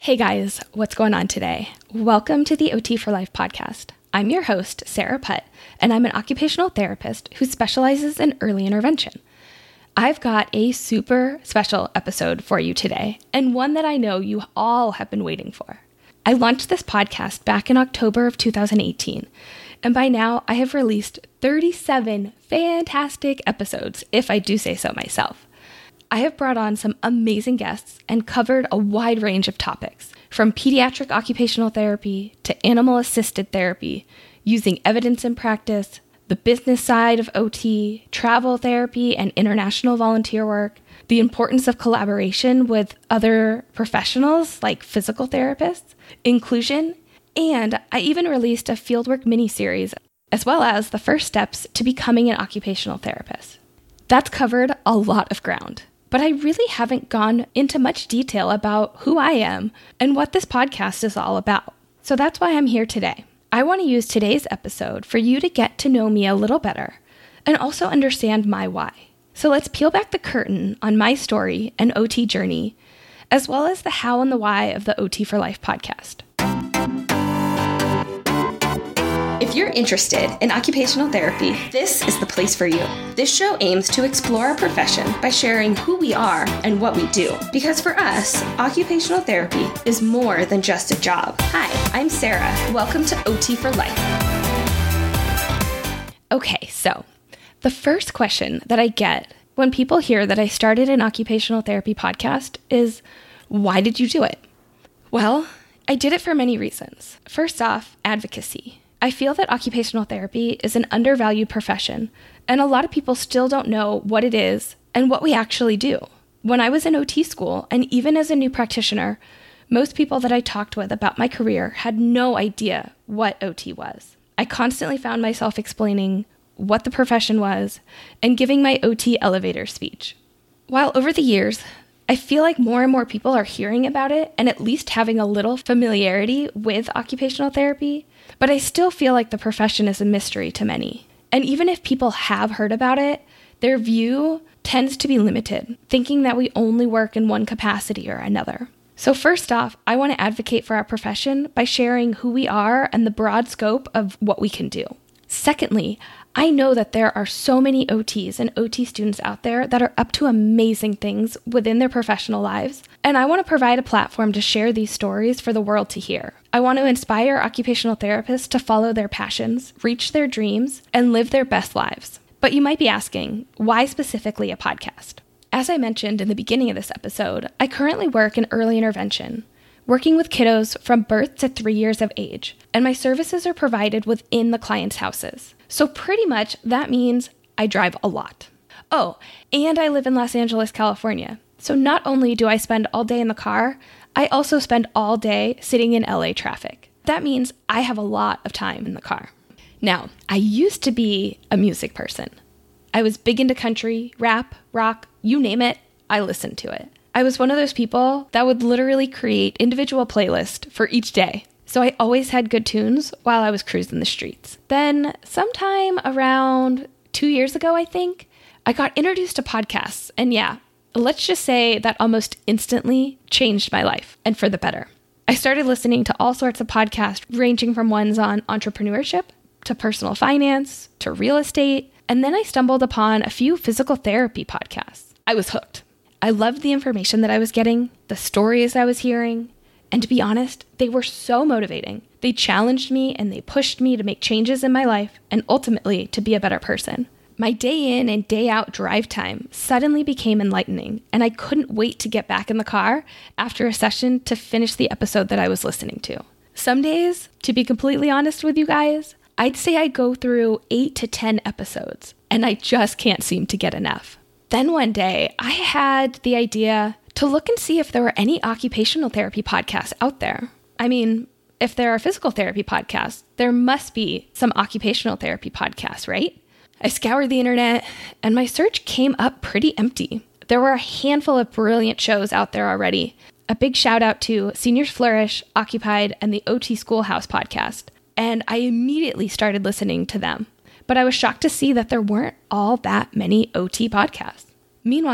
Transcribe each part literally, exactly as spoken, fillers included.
Hey guys, what's going on today? Welcome to the O T for Life podcast. I'm your host, Sarah Putt, and I'm an occupational therapist who specializes in early intervention. I've got a super special episode for you today, and one that I know you all have been waiting for. I launched this podcast back in October of two thousand eighteen, and by now I have released thirty-seven fantastic episodes, if I do say so myself. I have brought on some amazing guests and covered a wide range of topics, from pediatric occupational therapy to animal-assisted therapy, using evidence in practice, the business side of O T, travel therapy and international volunteer work, the importance of collaboration with other professionals like physical therapists, inclusion, and I even released a fieldwork mini-series, as well as the first steps to becoming an occupational therapist. That's covered a lot of ground. But I really haven't gone into much detail about who I am and what this podcast is all about. So that's why I'm here today. I want to use today's episode for you to get to know me a little better and also understand my why. So let's peel back the curtain on my story and O T journey, as well as the how and the why of the O T for Life podcast. If you're interested in occupational therapy, this is the place for you. This show aims to explore our profession by sharing who we are and what we do. Because for us, occupational therapy is more than just a job. Hi, I'm Sarah. Welcome to O T for Life. Okay, so the first question that I get when people hear that I started an occupational therapy podcast is, why did you do it? Well, I did it for many reasons. First off, advocacy. I feel that occupational therapy is an undervalued profession, and a lot of people still don't know what it is and what we actually do. When I was in O T school, and even as a new practitioner, most people that I talked with about my career had no idea what O T was. I constantly found myself explaining what the profession was and giving my O T elevator speech. While over the years, I feel like more and more people are hearing about it and at least having a little familiarity with occupational therapy, but I still feel like the profession is a mystery to many. And even if people have heard about it, their view tends to be limited, thinking that we only work in one capacity or another. So first off, I want to advocate for our profession by sharing who we are and the broad scope of what we can do. Secondly, I know that there are so many O Ts and O T students out there that are up to amazing things within their professional lives, and I want to provide a platform to share these stories for the world to hear. I want to inspire occupational therapists to follow their passions, reach their dreams, and live their best lives. But you might be asking, why specifically a podcast? As I mentioned in the beginning of this episode, I currently work in early intervention, working with kiddos from birth to three years of age, and my services are provided within the client's houses. So pretty much that means I drive a lot. Oh, and I live in Los Angeles, California. So not only do I spend all day in the car, I also spend all day sitting in L A traffic. That means I have a lot of time in the car. Now, I used to be a music person. I was big into country, rap, rock, you name it, I listened to it. I was one of those people that would literally create individual playlists for each day. So I always had good tunes while I was cruising the streets. Then sometime around two years ago, I think, I got introduced to podcasts. And yeah, let's just say that almost instantly changed my life, and for the better. I started listening to all sorts of podcasts, ranging from ones on entrepreneurship to personal finance to real estate. And then I stumbled upon a few physical therapy podcasts. I was hooked. I loved the information that I was getting, the stories I was hearing. And to be honest, they were so motivating. They challenged me and they pushed me to make changes in my life and ultimately to be a better person. My day in and day out drive time suddenly became enlightening, and I couldn't wait to get back in the car after a session to finish the episode that I was listening to. Some days, to be completely honest with you guys, I'd say I go through eight to ten episodes, and I just can't seem to get enough. Then one day, I had the idea to look and see if there were any occupational therapy podcasts out there. I mean, if there are physical therapy podcasts, there must be some occupational therapy podcasts, right? I scoured the internet, and my search came up pretty empty. There were a handful of brilliant shows out there already. A big shout out to Seniors Flourish, Occupied, and the O T Schoolhouse podcast. And I immediately started listening to them. But I was shocked to see that there weren't all that many O T podcasts. Meanwhile,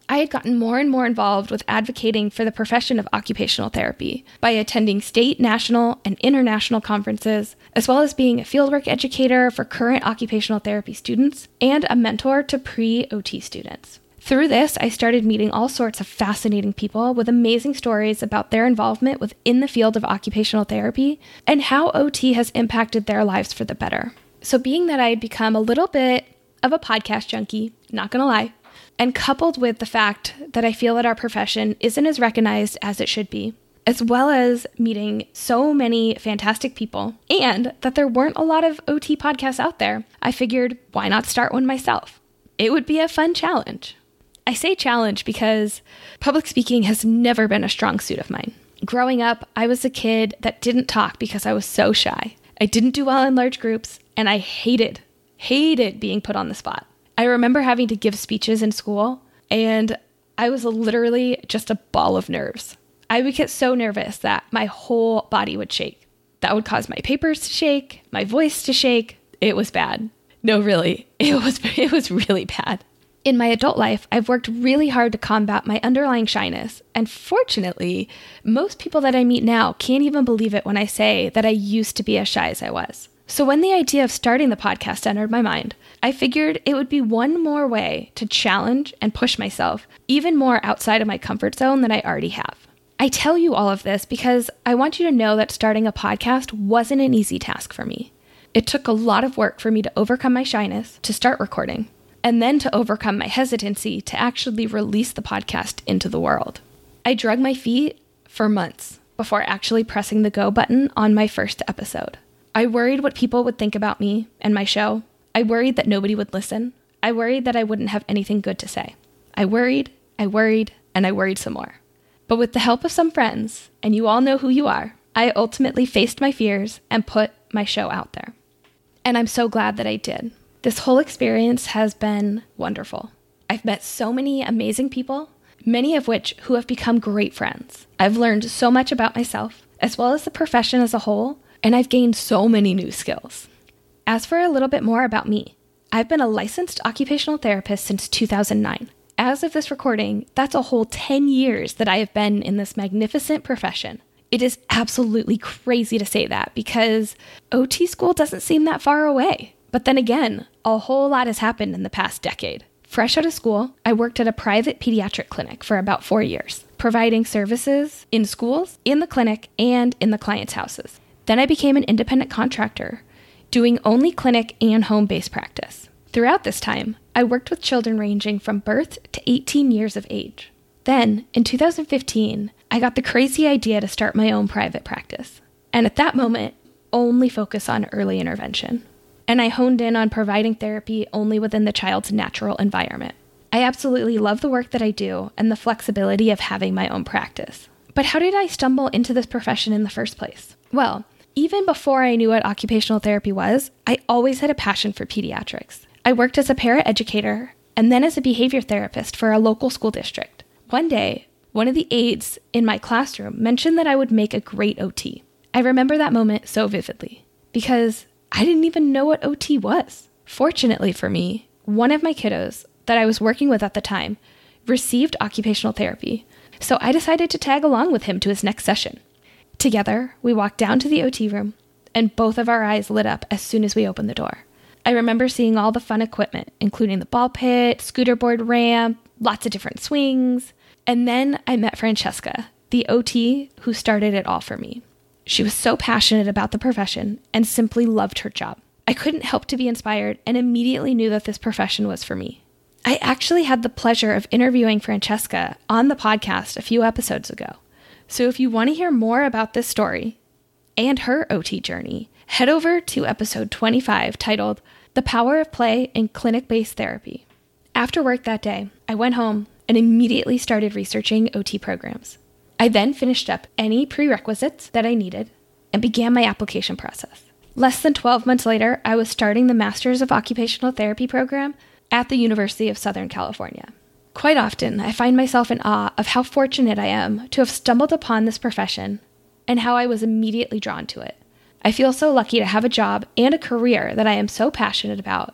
I had gotten more and more involved with advocating for the profession of occupational therapy by attending state, national, and international conferences, as well as being a fieldwork educator for current occupational therapy students and a mentor to pre-O T students. Through this, I started meeting all sorts of fascinating people with amazing stories about their involvement within the field of occupational therapy and how O T has impacted their lives for the better. So being that I had become a little bit of a podcast junkie, not gonna lie, and coupled with the fact that I feel that our profession isn't as recognized as it should be, as well as meeting so many fantastic people, and that there weren't a lot of O T podcasts out there, I figured, why not start one myself? It would be a fun challenge. I say challenge because public speaking has never been a strong suit of mine. Growing up, I was a kid that didn't talk because I was so shy. I didn't do well in large groups, and I hated, hated being put on the spot. I remember having to give speeches in school, and I was literally just a ball of nerves. I would get so nervous that my whole body would shake. That would cause my papers to shake, my voice to shake. It was bad. No, really, it was it was really bad. In my adult life, I've worked really hard to combat my underlying shyness, and fortunately, most people that I meet now can't even believe it when I say that I used to be as shy as I was. So when the idea of starting the podcast entered my mind, I figured it would be one more way to challenge and push myself even more outside of my comfort zone than I already have. I tell you all of this because I want you to know that starting a podcast wasn't an easy task for me. It took a lot of work for me to overcome my shyness to start recording, and then to overcome my hesitancy to actually release the podcast into the world. I drug my feet for months before actually pressing the go button on my first episode. I worried what people would think about me and my show. I worried that nobody would listen. I worried that I wouldn't have anything good to say. I worried, I worried, and I worried some more. But with the help of some friends, and you all know who you are, I ultimately faced my fears and put my show out there. And I'm so glad that I did. This whole experience has been wonderful. I've met so many amazing people, many of which who have become great friends. I've learned so much about myself, as well as the profession as a whole, and I've gained so many new skills. As for a little bit more about me, I've been a licensed occupational therapist since two thousand nine. As of this recording, that's a whole ten years that I have been in this magnificent profession. It is absolutely crazy to say that because O T school doesn't seem that far away. But then again, a whole lot has happened in the past decade. Fresh out of school, I worked at a private pediatric clinic for about four years, providing services in schools, in the clinic, and in the clients' houses. Then I became an independent contractor, doing only clinic and home-based practice. Throughout this time, I worked with children ranging from birth to eighteen years of age. Then, in two thousand fifteen, I got the crazy idea to start my own private practice. And at that moment, only focus on early intervention. And I honed in on providing therapy only within the child's natural environment. I absolutely love the work that I do and the flexibility of having my own practice. But how did I stumble into this profession in the first place? Well, even before I knew what occupational therapy was, I always had a passion for pediatrics. I worked as a paraeducator and then as a behavior therapist for a local school district. One day, one of the aides in my classroom mentioned that I would make a great O T. I remember that moment so vividly because I didn't even know what O T was. Fortunately for me, one of my kiddos that I was working with at the time received occupational therapy, so I decided to tag along with him to his next session. Together, we walked down to the O T room, and both of our eyes lit up as soon as we opened the door. I remember seeing all the fun equipment, including the ball pit, scooter board ramp, lots of different swings, and then I met Francesca, the O T who started it all for me. She was so passionate about the profession and simply loved her job. I couldn't help to be inspired and immediately knew that this profession was for me. I actually had the pleasure of interviewing Francesca on the podcast a few episodes ago. So if you want to hear more about this story and her O T journey, head over to episode twenty-five titled The Power of Play in Clinic-Based Therapy. After work that day, I went home and immediately started researching O T programs. I then finished up any prerequisites that I needed and began my application process. Less than twelve months later, I was starting the Masters of Occupational Therapy program at the University of Southern California. Quite often, I find myself in awe of how fortunate I am to have stumbled upon this profession and how I was immediately drawn to it. I feel so lucky to have a job and a career that I am so passionate about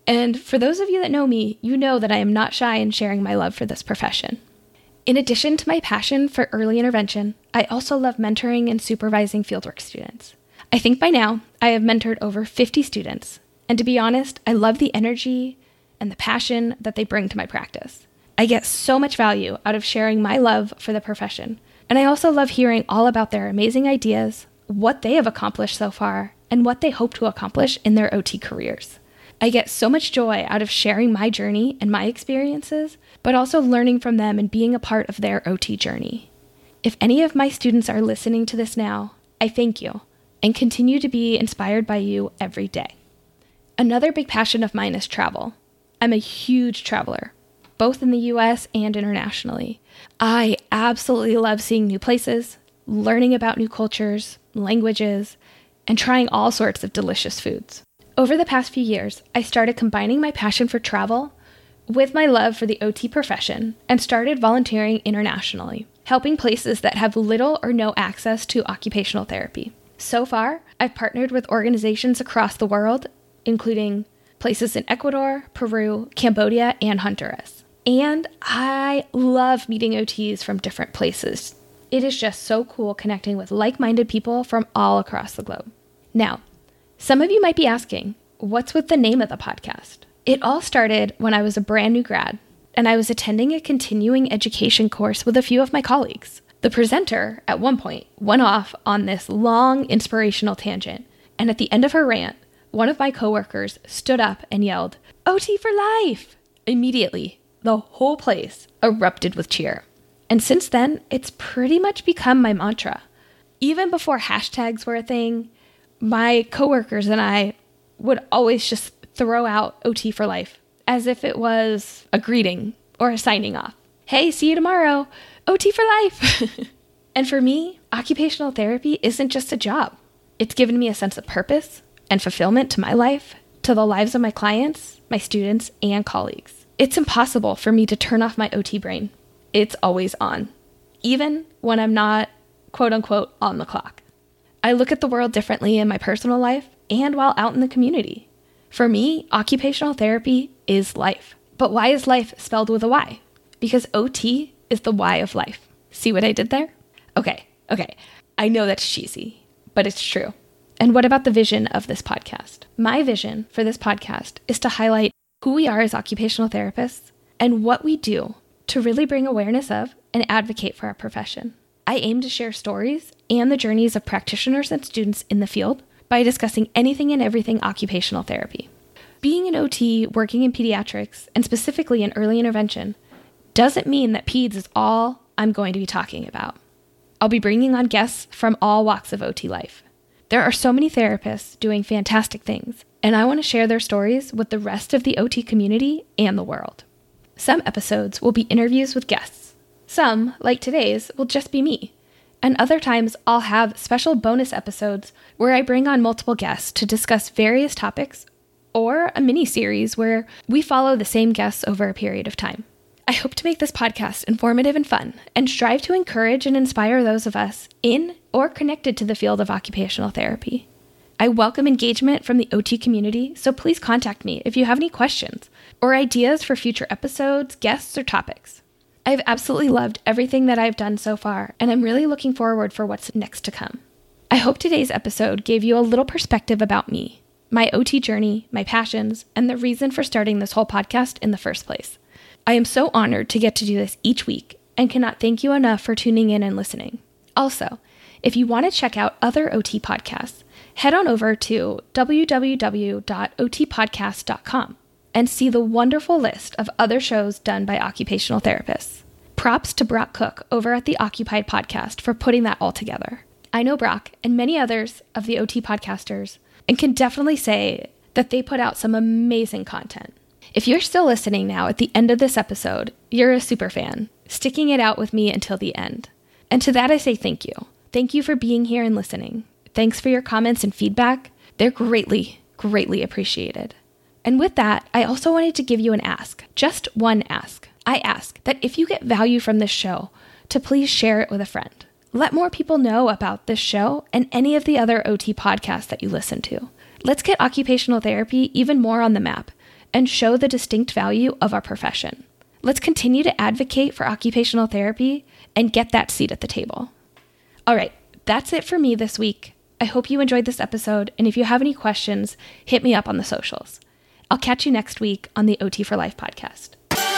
And for those of you that know me, you know that I am not shy in sharing my love for this profession. In addition to my passion for early intervention, I also love mentoring and supervising fieldwork students. I think by now I have mentored over fifty students, and to be honest, I love the energy and the passion that they bring to my practice. I get so much value out of sharing my love for the profession, and I also love hearing all about their amazing ideas, what they have accomplished so far, and what they hope to accomplish in their O T careers. I get so much joy out of sharing my journey and my experiences, but also learning from them and being a part of their O T journey. If any of my students are listening to this now, I thank you and continue to be inspired by you every day. Another big passion of mine is travel. I'm a huge traveler, both in the U S and internationally. I absolutely love seeing new places, learning about new cultures, languages, and trying all sorts of delicious foods. Over the past few years, I started combining my passion for travel with my love for the O T profession and started volunteering internationally, helping places that have little or no access to occupational therapy. So far, I've partnered with organizations across the world, including places in Ecuador, Peru, Cambodia, and Honduras. And I love meeting O Ts from different places. It is just so cool connecting with like-minded people from all across the globe. Now, some of you might be asking, what's with the name of the podcast? It all started when I was a brand new grad, and I was attending a continuing education course with a few of my colleagues. The presenter, at one point, went off on this long, inspirational tangent, and at the end of her rant, one of my coworkers stood up and yelled, "O T for life!" Immediately, the whole place erupted with cheer. And since then, it's pretty much become my mantra. Even before hashtags were a thing, my coworkers and I would always just throw out O T for life, as if it was a greeting or a signing off. Hey, see you tomorrow, O T for life. And for me, occupational therapy isn't just a job. It's given me a sense of purpose and fulfillment to my life, to the lives of my clients, my students, and colleagues. It's impossible for me to turn off my O T brain. It's always on, even when I'm not, quote unquote, on the clock. I look at the world differently in my personal life and while out in the community. For me, occupational therapy is life. But why is life spelled with a Y? Because O T is the Y of life. See what I did there? Okay, okay. I know that's cheesy, but it's true. And what about the vision of this podcast? My vision for this podcast is to highlight who we are as occupational therapists and what we do to really bring awareness of and advocate for our profession. I aim to share stories and the journeys of practitioners and students in the field by discussing anything and everything occupational therapy. Being an O T working in pediatrics, and specifically in early intervention, doesn't mean that peds is all I'm going to be talking about. I'll be bringing on guests from all walks of O T life. There are so many therapists doing fantastic things, and I want to share their stories with the rest of the O T community and the world. Some episodes will be interviews with guests. Some, like today's, will just be me. And other times I'll have special bonus episodes where I bring on multiple guests to discuss various topics, or a mini-series where we follow the same guests over a period of time. I hope to make this podcast informative and fun, and strive to encourage and inspire those of us in or connected to the field of occupational therapy. I welcome engagement from the O T community, so please contact me if you have any questions or ideas for future episodes, guests, or topics. I've absolutely loved everything that I've done so far, and I'm really looking forward for what's next to come. I hope today's episode gave you a little perspective about me, my O T journey, my passions, and the reason for starting this whole podcast in the first place. I am so honored to get to do this each week and cannot thank you enough for tuning in and listening. Also, if you want to check out other O T podcasts, head on over to w w w dot o t podcast dot com and see the wonderful list of other shows done by occupational therapists. Props to Brock Cook over at the Occupied Podcast for putting that all together. I know Brock and many others of the O T podcasters and can definitely say that they put out some amazing content. If you're still listening now at the end of this episode, you're a super fan, sticking it out with me until the end. And to that I say thank you. Thank you for being here and listening. Thanks for your comments and feedback. They're greatly, greatly appreciated. And with that, I also wanted to give you an ask, just one ask. I ask that if you get value from this show, to please share it with a friend. Let more people know about this show and any of the other O T podcasts that you listen to. Let's get occupational therapy even more on the map and show the distinct value of our profession. Let's continue to advocate for occupational therapy and get that seat at the table. All right, that's it for me this week. I hope you enjoyed this episode, and if you have any questions, hit me up on the socials. I'll catch you next week on the O T for Life podcast.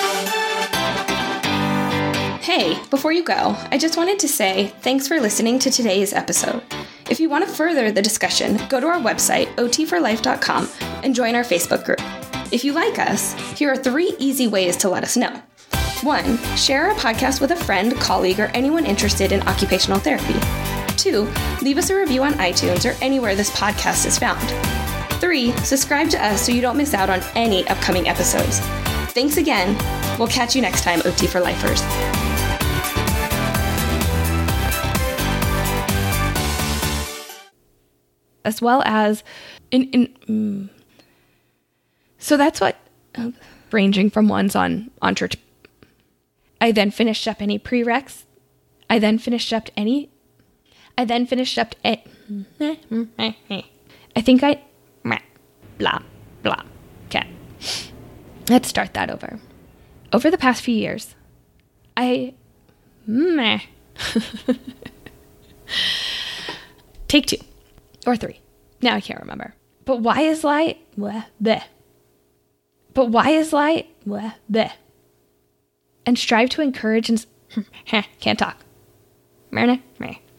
Hey, before you go, I just wanted to say thanks for listening to today's episode. If you want to further the discussion, go to our website, o t for life dot com, and join our Facebook group. If you like us, here are three easy ways to let us know. One, share our podcast with a friend, colleague, or anyone interested in occupational therapy. Two, leave us a review on iTunes or anywhere this podcast is found. Three, subscribe to us so you don't miss out on any upcoming episodes. Thanks again. We'll catch you next time, O T for Lifers. As well as in, in mm. so that's what uh, ranging from ones on on church. I then finished up any prereqs. I then finished up any. I then finished up. A, I think I blah blah. Okay, let's start that over. Over the past few years, I meh. Take two. Or three. Now I can't remember. But why is light? Bleh, bleh. But why is light? Bleh, bleh. And strive to encourage and... can't talk. Meh, meh.